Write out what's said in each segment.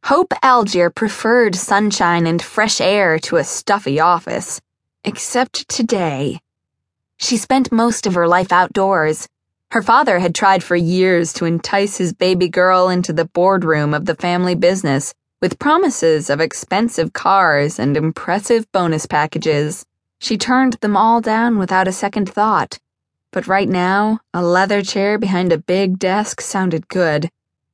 Hope Algier preferred sunshine and fresh air to a stuffy office. Except today. She spent most of her life outdoors. Her father had tried for years to entice his baby girl into the boardroom of the family business with promises of expensive cars and impressive bonus packages. She turned them all down without a second thought. But right now, a leather chair behind a big desk sounded good.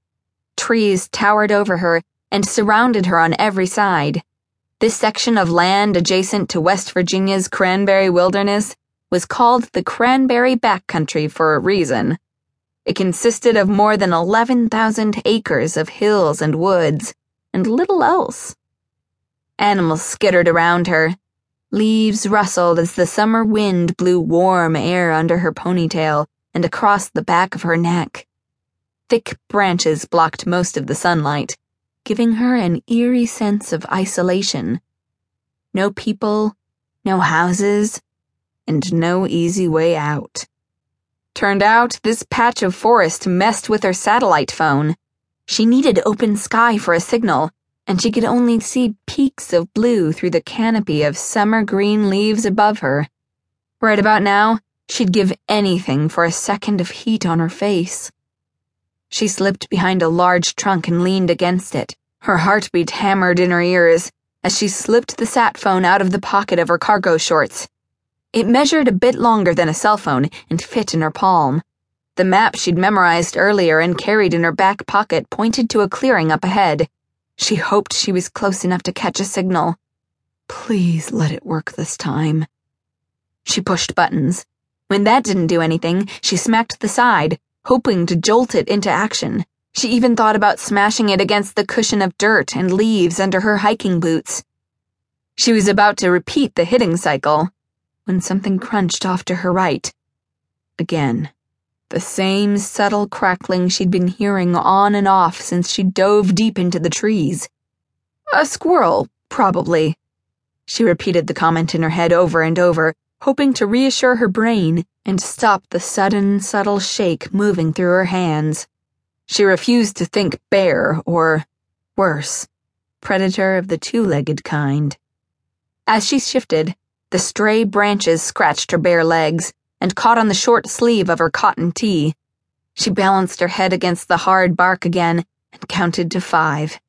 Trees towered over her and surrounded her on every side. This section of land adjacent to West Virginia's Cranberry Wilderness was called the Cranberry Backcountry for a reason. It consisted of more than 11,000 acres of hills and woods, and little else. Animals skittered around her. Leaves rustled as the summer wind blew warm air under her ponytail and across the back of her neck. Thick branches blocked most of the sunlight, giving her an eerie sense of isolation. No people, no houses, and no easy way out. Turned out, this patch of forest messed with her satellite phone. She needed open sky for a signal, and she could only see peaks of blue through the canopy of summer green leaves above her. Right about now, she'd give anything for a second of heat on her face. She slipped behind a large trunk and leaned against it. Her heartbeat hammered in her ears as she slipped the sat phone out of the pocket of her cargo shorts. It measured a bit longer than a cell phone and fit in her palm. The map she'd memorized earlier and carried in her back pocket pointed to a clearing up ahead. She hoped she was close enough to catch a signal. Please let it work this time. She pushed buttons. When that didn't do anything, she smacked the side, hoping to jolt it into action. She even thought about smashing it against the cushion of dirt and leaves under her hiking boots. She was about to repeat the hitting cycle when something crunched off to her right. Again, the same subtle crackling she'd been hearing on and off since she dove deep into the trees. A squirrel, probably. She repeated the comment in her head over and over, hoping to reassure her brain and stop the sudden, subtle shake moving through her hands. She refused to think bear or, worse, predator of the two-legged kind. As she shifted, the stray branches scratched her bare legs and caught on the short sleeve of her cotton tee. She balanced her head against the hard bark again and counted to 5.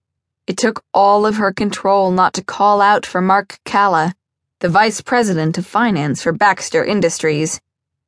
It took all of her control not to call out for Mark Calla, the vice president of finance for Baxter Industries.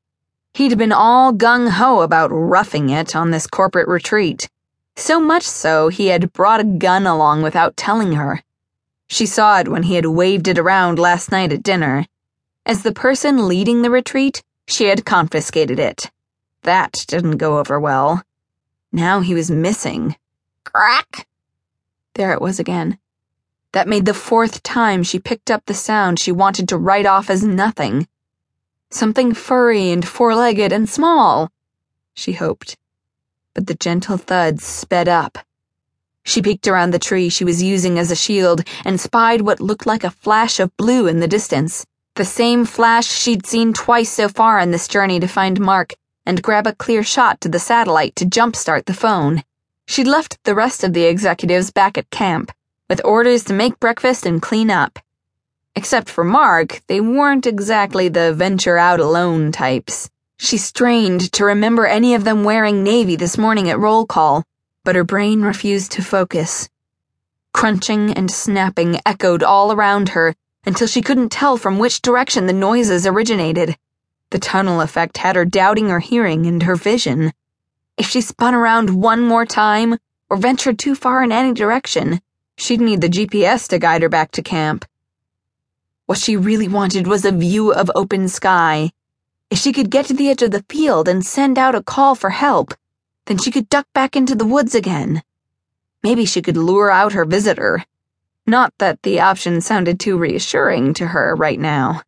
He'd been all gung-ho about roughing it on this corporate retreat. So much so he had brought a gun along without telling her. She saw it when he had waved it around last night at dinner. As the person leading the retreat, she had confiscated it. That didn't go over well. Now he was missing. Crack! There it was again. That made the 4th time she picked up the sound she wanted to write off as nothing. Something furry and 4-legged and small, she hoped. But the gentle thuds sped up. She peeked around the tree she was using as a shield and spied what looked like a flash of blue in the distance. The same flash she'd seen twice so far in this journey to find Mark and grab a clear shot to the satellite to jumpstart the phone. She'd left the rest of the executives back at camp, with orders to make breakfast and clean up. Except for Mark, they weren't exactly the venture-out-alone types. She strained to remember any of them wearing navy this morning at roll call, but her brain refused to focus. Crunching and snapping echoed all around her until she couldn't tell from which direction the noises originated. The tunnel effect had her doubting her hearing and her vision. If she spun around one more time, or ventured too far in any direction, she'd need the GPS to guide her back to camp. What she really wanted was a view of open sky. If she could get to the edge of the field and send out a call for help, then she could duck back into the woods again. Maybe she could lure out her visitor. Not that the option sounded too reassuring to her right now.